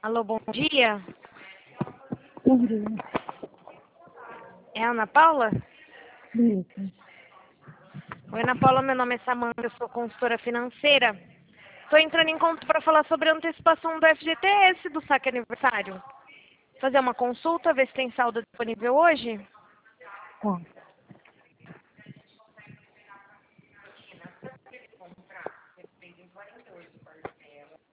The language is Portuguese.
Alô, bom dia. Bom dia. É a Ana Paula? Isso. Oi, Ana Paula, meu nome é Samanta, eu sou consultora financeira. Estou entrando em conta para falar sobre a antecipação do FGTS do saque aniversário. Fazer uma consulta, ver se tem saldo disponível hoje? Tá.